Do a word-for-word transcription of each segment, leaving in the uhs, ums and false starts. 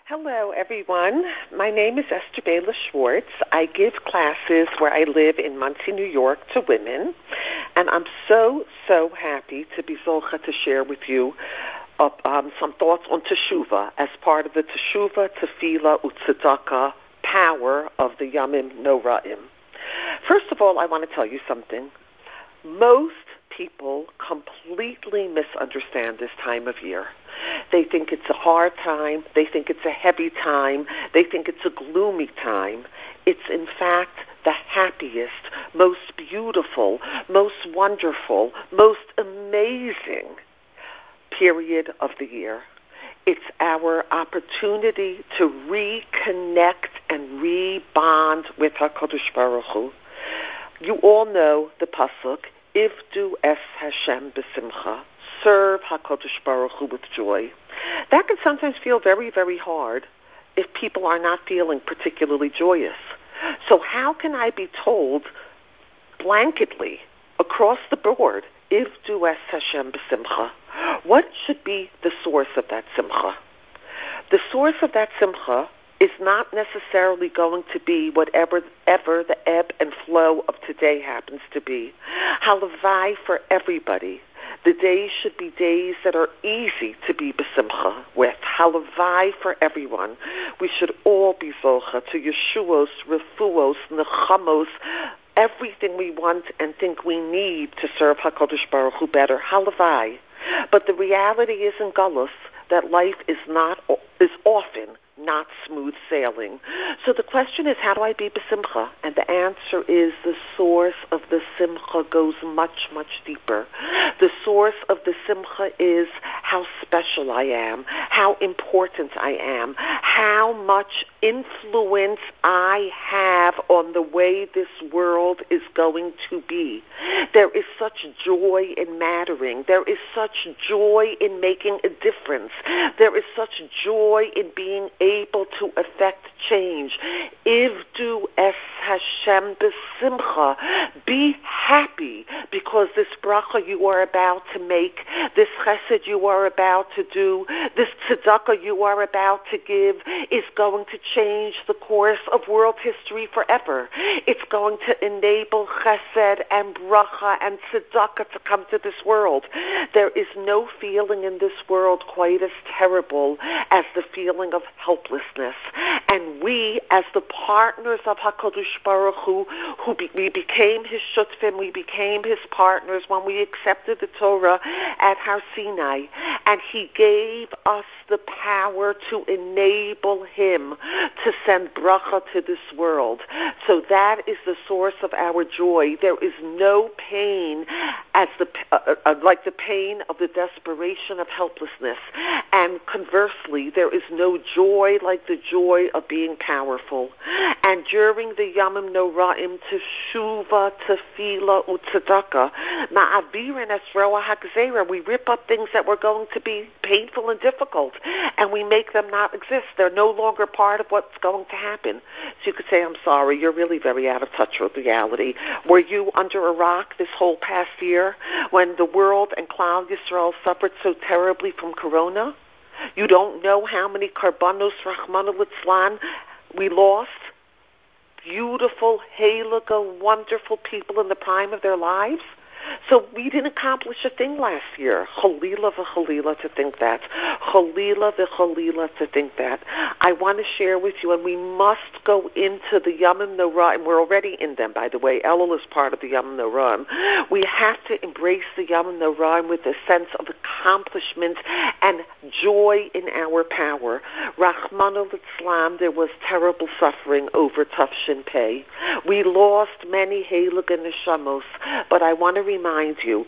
Hello, everyone. My name is Esther Bela Schwartz. I give classes where I live in Monsey, New York, to women, and I'm so, so happy to be Zolcha to share with you uh, um, some thoughts on Teshuvah as part of the Teshuvah, Tefillah, Utzedakah power of the Yamim Noraim. First of all, I want to tell you something. Most people completely misunderstand this time of year. They think it's a hard time. They think it's a heavy time. They think it's a gloomy time. It's, in fact, the happiest, most beautiful, most wonderful, most amazing period of the year. It's our opportunity to reconnect and rebond with HaKadosh Baruch Hu. You all know the pasuk, Ivdu es Hashem b'simcha. Serve HaKadosh Baruch Hu with joy. That can sometimes feel very, very hard if people are not feeling particularly joyous. So how can I be told blanketly across the board, Ivdu es Hashem b'simcha? What should be the source of that simcha? The source of that simcha is not necessarily going to be whatever ever the ebb and flow of today happens to be. Halavai for everybody. The days should be days that are easy to be besimcha with. Halavai for everyone. We should all be zocha to Yeshuos, Refuos, Nechamos, everything we want and think we need to serve HaKadosh Baruch Hu better. Halavai. But the reality is in Galus that life is not is often not smooth sailing. So the question is, how do I be besimcha? And the answer is the source of the simcha goes much, much deeper. The source of the simcha is how special I am, how important I am, how much influence I have on the way this world is going to be. There is such joy in mattering. There is such joy in making a difference. There is such joy in being able to affect change. Ivdu es Hashem b'simcha. Be happy because this bracha you are about to make, this chesed you are about to do, this tzedakah you are about to give is going to change the course of world history forever. It's going to enable chesed and bracha and tzedakah to come to this world. There is no feeling in this world quite as terrible as the feeling of helplessness. And we, as the partners of HaKadosh Baruch Hu, who be, we became his shutfim, we became his partners when we accepted the Torah at Har Sinai, and he gave us the power to enable him to send bracha to this world. So that is the source of our joy. There is no pain as the uh, uh, like the pain of the desperation of helplessness. And conversely, there is no joy like the joy of being powerful. And during the Yamim Noraim, Teshuvah, Tefillah, Utzedakah, Ma'avirin es Roa HaGzera, we rip up things that were going to be painful and difficult, and we make them not exist. They're no longer part of what's going to happen. So you could say, I'm sorry, you're really very out of touch with reality. Were you under a rock this whole past year when the world and Klal Yisrael suffered so terribly from Corona? You don't know how many karbanos, Rachmana litzlan, we lost? Beautiful, heilige, wonderful people in the prime of their lives? So we didn't accomplish a thing last year. Chalila v'chalila to think that. Chalila v'chalila to think that. I want to share with you, and we must go into the Yamim Noraim. We're already in them, by the way. Elul is part of the Yamim Noraim. We have to embrace the Yamim Noraim with a sense of accomplishment and joy in our power. Rachmana litzlan, there was terrible suffering over Tafshin Pei. We lost many heilige neshamos, but I want to remind you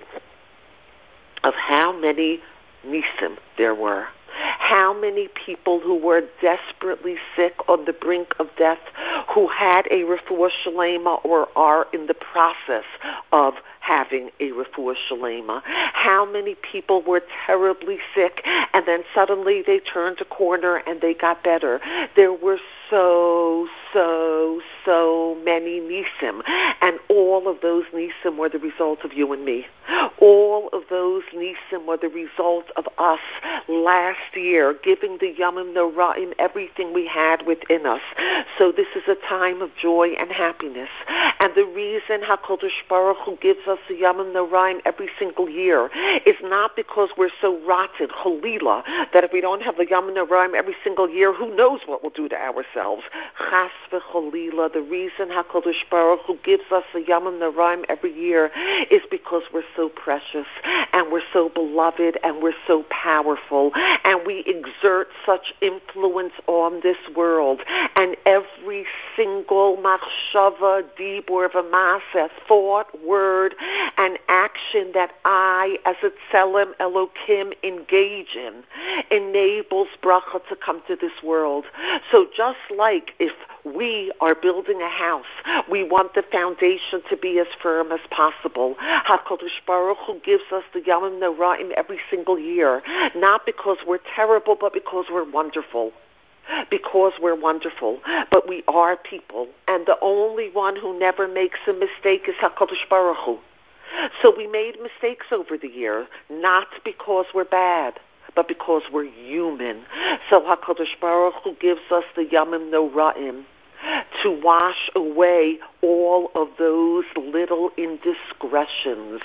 of how many nisim there were, how many people who were desperately sick on the brink of death, who had a refuah shalema or are in the process of having a refuah shalema. How many people were terribly sick and then suddenly they turned a corner and they got better. There were so, so, so many nisim. And all of those nisim were the result of you and me. All of those nisim were the result of us last year giving the Yamim Noraim everything we had within us. So this is a time of joy and happiness. And the reason HaKadosh Baruch Hu gives us the Yamim Noraim every single year is not because we're so rotten, Chalila, that if we don't have the Yamim Noraim every single year, who knows what we'll do to ourselves. Chas v'Chalila, the reason HaKadosh Baruch Hu gives us the Yamim Noraim every year is because we're so precious and we're so beloved and we're so powerful and we exert such influence on this world. And every single machshava, dibur, v'maaseh, thought, word, and action that I, as a tselem Elokim, engage in, enables bracha to come to this world. So just like if we are building a house, we want the foundation to be as firm as possible. HaKadosh Baruch Hu gives us the Yamim Noraim every single year, not because we're terrible, but because we're wonderful. Because we're wonderful, but we are people, and the only one who never makes a mistake is HaKadosh Baruch Hu. So we made mistakes over the year, not because we're bad, but because we're human. So HaKadosh Baruch Hu gives us the Yamim Noraim to wash away all of those little indiscretions.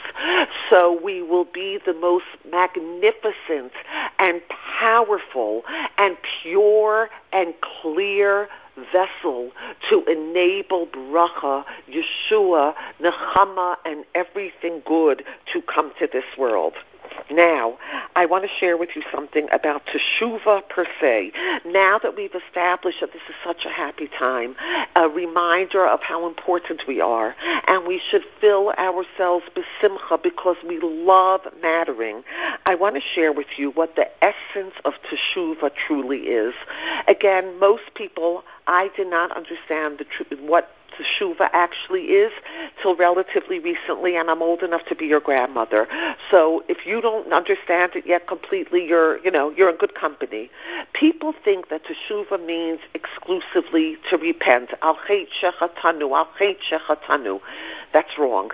So we will be the most magnificent and powerful and pure and clear vessel to enable bracha, Yeshua, Nechama, and everything good to come to this world. Now, I want to share with you something about Teshuvah per se. Now that we've established that this is such a happy time, a reminder of how important we are, and we should fill ourselves b'simcha because we love mattering, I want to share with you what the essence of Teshuvah truly is. Again, most people, I did not understand the tr- what Teshuvah actually is till relatively recently, and I'm old enough to be your grandmother. So if you don't understand it yet completely, you're, you know, you're in good company. People think that Teshuvah means exclusively to repent. Al chet shechatanu, al chet shechatanu. That's wrong.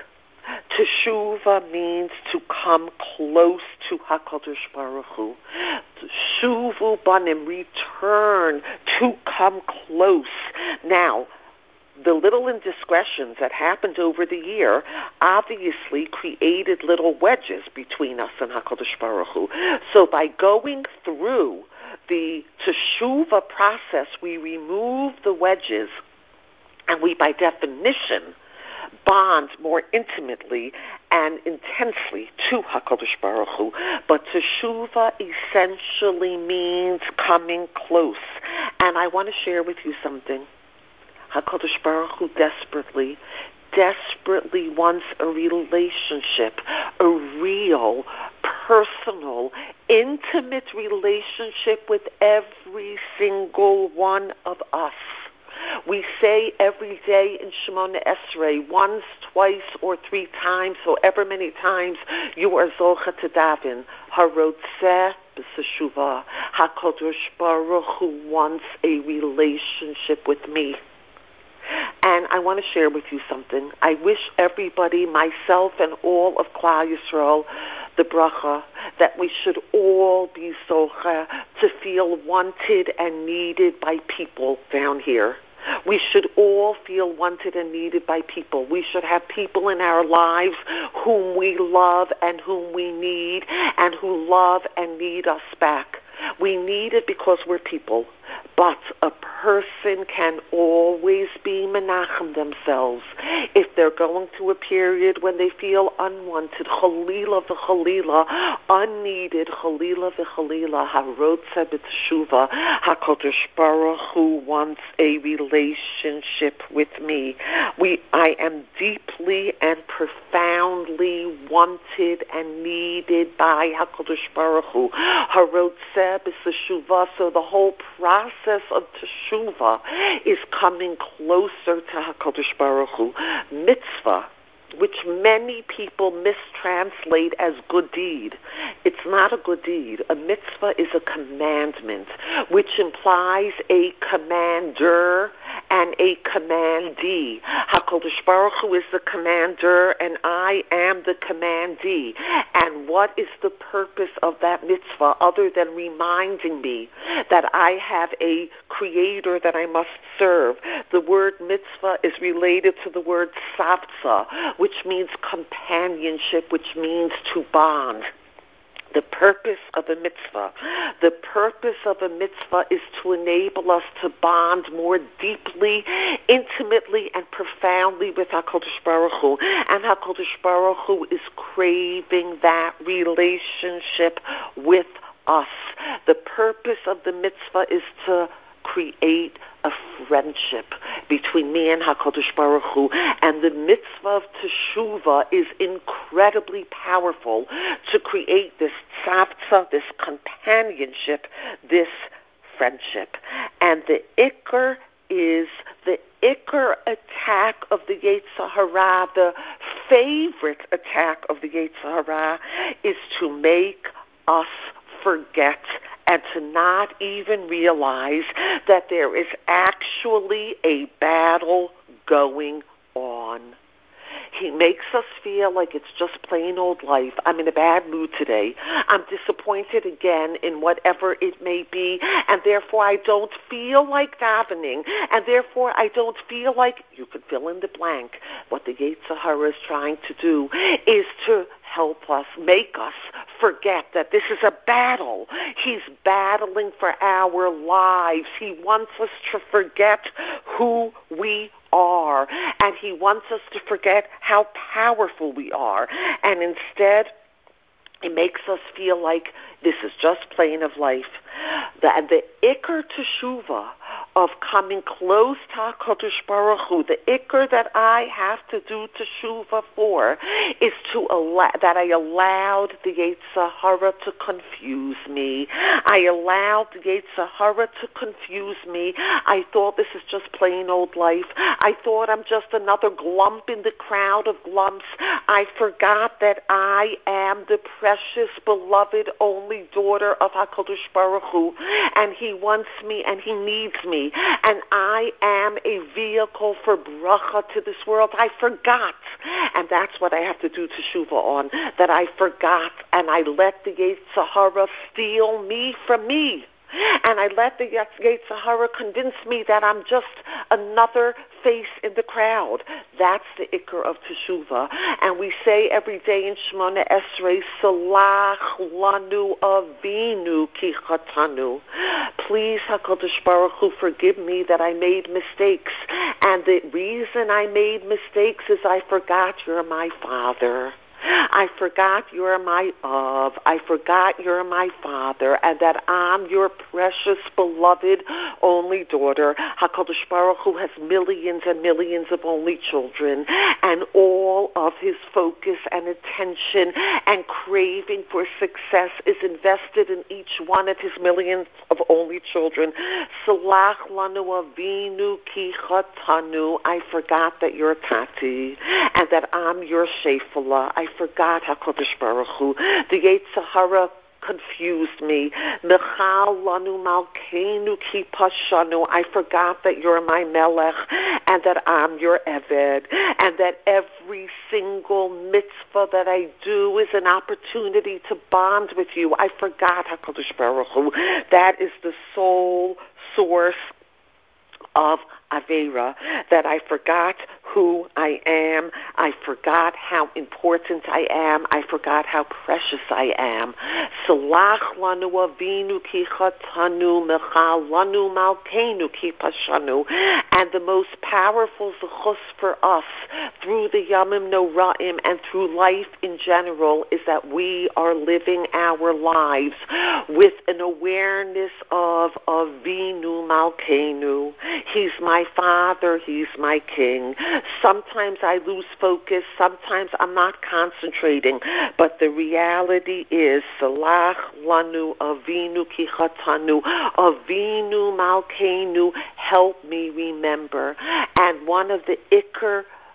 Teshuvah means to come close to HaKadosh Baruch Hu. Shuvu banim, return, to come close. Now, the little indiscretions that happened over the year obviously created little wedges between us and HaKadosh Baruch Hu. So by going through the teshuvah process, we remove the wedges, and we, by definition, bond more intimately and intensely to HaKadosh Baruch Hu. But teshuvah essentially means coming close. And I want to share with you something. HaKadosh Baruch Hu desperately, desperately wants a relationship, a real, personal, intimate relationship with every single one of us. We say every day in Shemona Esrei, once, twice, or three times, so ever many times, you are Zocha to daven. Harotzeh b'teshuvah. HaKadosh Baruch Hu wants a relationship with me. And I want to share with you something. I wish everybody, myself and all of Klal Yisrael, the bracha, that we should all be zocha to feel wanted and needed by people down here. We should all feel wanted and needed by people. We should have people in our lives whom we love and whom we need and who love and need us back. We need it because we're people. But a person can always be menachem themselves if they're going through a period when they feel unwanted, chalila v'chalila, unneeded, chalila v'chalila, harotzeh b'teshuvah. HaKadosh Baruch Hu wants a relationship with me. We, I am deeply and profoundly wanted and needed by HaKadosh Baruch Hu. Harotzeh b'teshuvah. So the whole process of teshuvah is coming closer to HaKadosh Baruch Hu. Mitzvah, which many people mistranslate as good deed. It's not a good deed. A mitzvah is a commandment, which implies a commander and a commandee. HaKadosh Baruch Hu is the commander, and I am the commandee. And what is the purpose of that mitzvah other than reminding me that I have a creator that I must serve? The word mitzvah is related to the word savtza, which means companionship, which means to bond. The purpose of a mitzvah, the purpose of a mitzvah is to enable us to bond more deeply, intimately, and profoundly with HaKadosh Baruch Hu. And HaKadosh Baruch Hu is craving that relationship with us. The purpose of the mitzvah is to create a friendship between me and HaKadosh Baruch Hu, and the mitzvah of Teshuvah is incredibly powerful to create this tzavtza, this companionship, this friendship. And the ikar is the ikar attack of the Yetzer Hara, the favorite attack of the Yetzer Hara, is to make us forget and to not even realize that there is actually a battle going on. He makes us feel like it's just plain old life. I'm in a bad mood today. I'm disappointed again in whatever it may be, and therefore I don't feel like davening, and therefore I don't feel like, you could fill in the blank. What the Yetzer Hara is trying to do is to help us, make us forget that this is a battle. He's battling for our lives. He wants us to forget who we are, and he wants us to forget how powerful we are, and instead it makes us feel like this is just plain of life. The, the ikar teshuvah of coming close to HaKadosh Baruch Hu, the ikar that I have to do teshuvah for, is to allow, that I allowed the Yetzer Hara to confuse me. I allowed the Yetzer Hara to confuse me. I thought this is just plain old life. I thought I'm just another glump in the crowd of glumps. I forgot that I am the precious, beloved, only daughter of HaKadosh Baruch Hu, and he wants me and he needs me, and I am a vehicle for bracha to this world. I forgot, and that's what I have to do teshuvah on, that I forgot, and I let the Yetzer Hara steal me from me. And I let the Yetzer Hara convince me that I'm just another face in the crowd. That's the ikar of Teshuvah. And we say every day in Shemona Esrei, Salach lanu avinu ki chatanu. Please, HaKadosh Baruch Hu, forgive me that I made mistakes. And the reason I made mistakes is I forgot you're my Father. I forgot you're my Av. I forgot you're my Father, and that I'm your precious, beloved, only daughter. HaKadosh Baruch Hu has millions and millions of only children, and all of his focus and attention and craving for success is invested in each one of his millions of only children. Salach lanu avinu ki chatanu. I forgot that you're Tati, and that I'm your Shefala. I forgot HaKadosh Baruch Hu. The Yetzer Hara confused me. Mechal lanu malkeinu ki pashanu. I forgot that you're my Melech and that I'm your Eved, and that every single mitzvah that I do is an opportunity to bond with you. I forgot HaKadosh Baruch Hu. That is the sole source of Avera, that I forgot who I am. I forgot how important I am. I forgot how precious I am. Salach lanu avinu ki chatanu mechal lanu malkeinu ki pashanu. And the most powerful zechus for us through the Yamim Noraim and through life in general is that we are living our lives with an awareness of Avinu Malkeinu. He's my Father, He's my King. Sometimes I lose focus, sometimes I'm not concentrating, but the reality is, Salach lanu avinu ki chatanu, avinu malkeinu, help me remember. And one of the ikar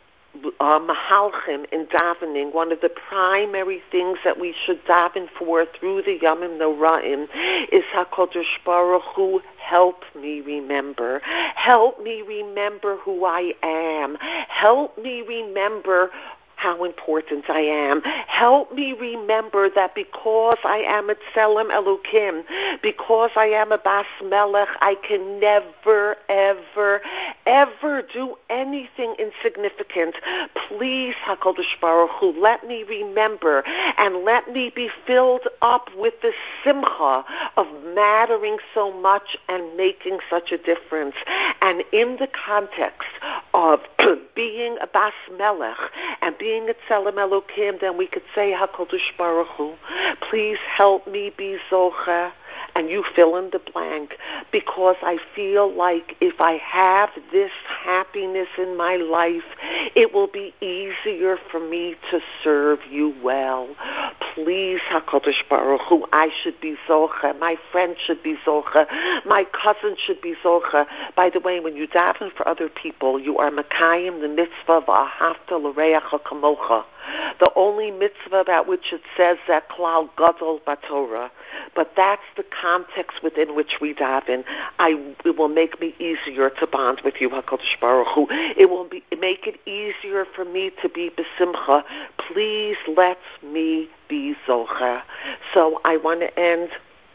uh, mahalchim in davening, one of the primary things that we should daven for through the Yamim Noraim is HaKadosh Baruch Hu, help me remember. Help me remember who I am. Help me remember how important I am. Help me remember that because I am a Tselem Elokim, because I am a Bas Melech, I can never, ever, ever do anything insignificant. Please, HaKadosh Baruch Hu, let me remember and let me be filled up with the simcha of mattering so much and making such a difference. And in the context of being a Bas Melech and being a Tselem Elokim, then we could say, HaKadosh Baruch Hu, please help me be Zocha, and you fill in the blank, because I feel like if I have this happiness in my life, it will be easier for me to serve you well. Please, HaKadosh Baruch Hu, I should be Zocha, my friend should be Zocha, my cousin should be Zocha. By the way, when you daven for other people, you are Makayim the mitzvah of Ahavta l'reacha kamocha, the only mitzvah about which it says that klal gadol b'Torah. But that's the context within which we daven. I, it will make me easier to bond with you, HaKadosh Baruch Hu. It will be, make it easier for me to be besimcha. Please let me be zocha. So I want to end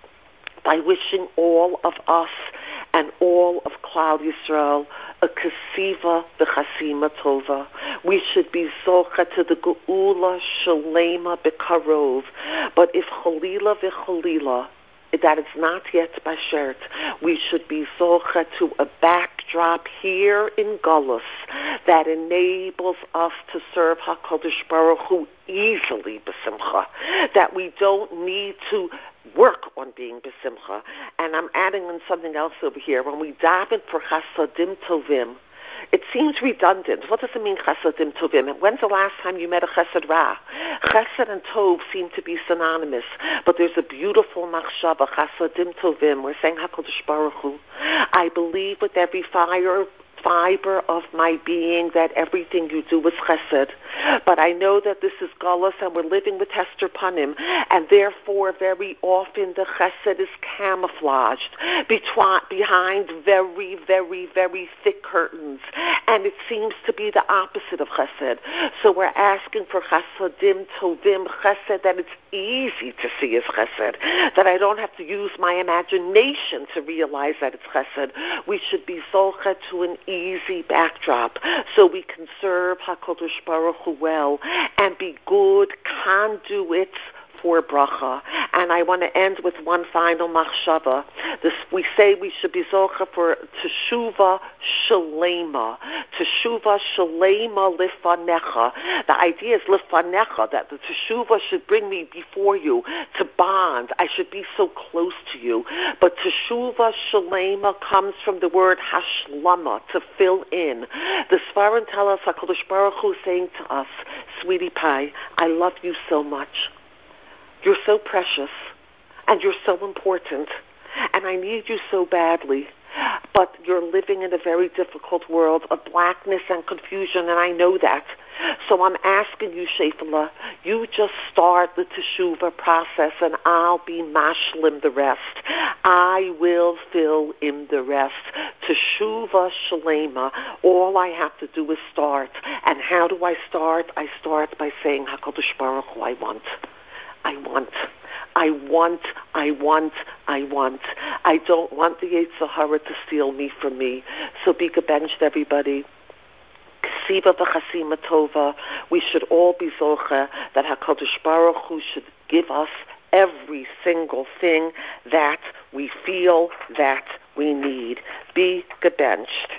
by wishing all of us and all of Klal Yisrael a kasiva v'chasima tova. We should be zocha to the geula shalema b'karov. But if chalila v'chalila, that is not yet bashert, we should be zocha to a backdrop here in Galus that enables us to serve HaKadosh Baruch Hu easily b'simcha, that we don't need to work on being besimcha. And I'm adding in something else over here. When we daven for chasadim tovim, it seems redundant. What does it mean, chasadim tovim? When's the last time you met a chesed ra? Chesed and tov seem to be synonymous, but there's a beautiful machshava, chasadim tovim. We're saying, HaKadosh Baruch Hu, I believe with every fire fiber of my being that everything you do is chesed. But I know that this is galus and we're living with Hester Panim, and therefore very often the chesed is camouflaged between, behind very, very, very thick curtains, and it seems to be the opposite of chesed. So we're asking for chasadim tovim chesed, that it's easy to see as chesed, that I don't have to use my imagination to realize that it's chesed. We should be zocha to an easy backdrop so we can serve HaKadosh Baruch Hu well and be good conduits for bracha. And I want to end with one final machshava. This, we say we should be zocha for teshuva shalema. Teshuva shalema lifanecha. The idea is lifanecha, that the teshuva should bring me before you to bond. I should be so close to you. But teshuva shalema comes from the word hashlama, to fill in. The Svarim tell us, HaKadosh Baruch Hu saying to us, sweetie pie, I love you so much. You're so precious, and you're so important, and I need you so badly, but you're living in a very difficult world of blackness and confusion, and I know that. So I'm asking you, Shefala, you just start the teshuva process, and I'll be mashlim the rest. I will fill in the rest. Teshuva shalema. All I have to do is start. And how do I start? I start by saying, HaKadosh Baruch Hu, I want. I want, I want, I want, I want. I don't want the Yetzer Hara to steal me from me. So be gebenched, everybody. Ksiva v'chasima tova. We should all be zocha that HaKadosh Baruch Hu should give us every single thing that we feel that we need. Be gebenched.